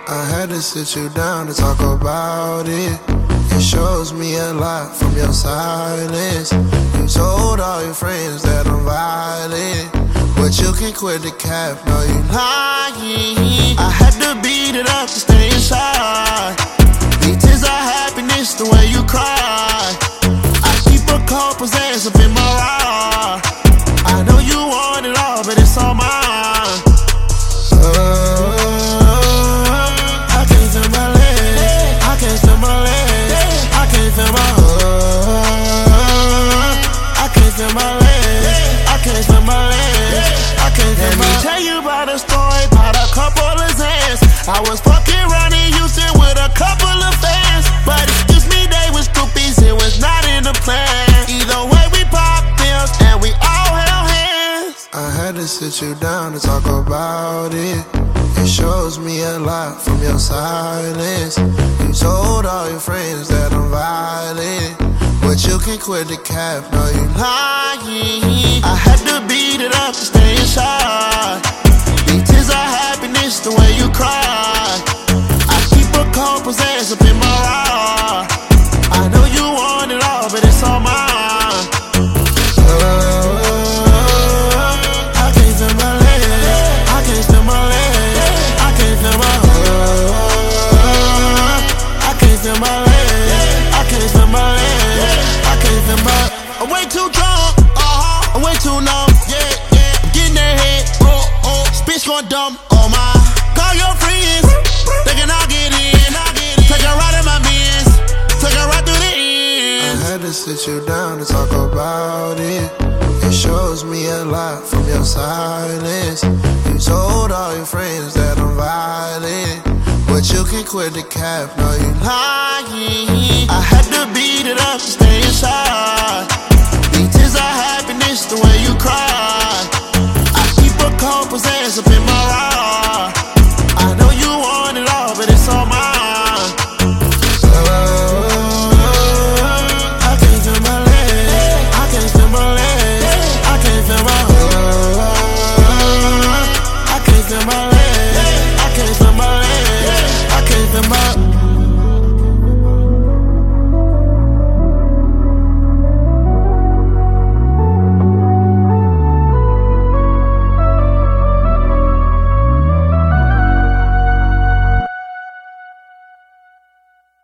I had to sit you down to talk about it. It shows me a lot from your silence. You told all your friends that I'm violent, but you can quit the cap, no you lying. I had to beat it up to stay inside. These tears are happiness the way you cry. I keep a couple Xans up in my ride. I know you want it all, but it's all mine. I can't feel my legs. I can't feel my legs. I can't feel my I can't feel my legs. I can't feel my legs. I can't feel my. Let me tell you about a story about a couple of Xans. I was fucking around in Houston with a couple of fans, but excuse me, they was groupies. It was not in the plan. Either way, we pop pills and we all held hands. I had to sit you down to talk about it. It shows me a lot from your silence. You told all your friends that I'm violent, but you can quit the cap, no you lying. I had to beat it up to stay inside. These tears are happiness the way you cry. I keep a couple Xans up in my ride. I know you want it all, but it's all mine. I can't feel my legs. I can't feel my legs. I can't feel my I can't feel my legs. I can't feel my legs. I can't feel my. I'm way too drunk. I'm way too numb. Yeah. I'm getting that head. Bitch going dumb. Oh my. Call your friends. Thinking I'll get in. Take a ride in my Benz. Take a ride through the ends. I had to sit you down to talk about it. It shows me a lot from your silence. You told all your friends that I'm violent, but you can quit the cap, no you lying. I had to beat it up to stay inside. These tears are happiness the way you cry.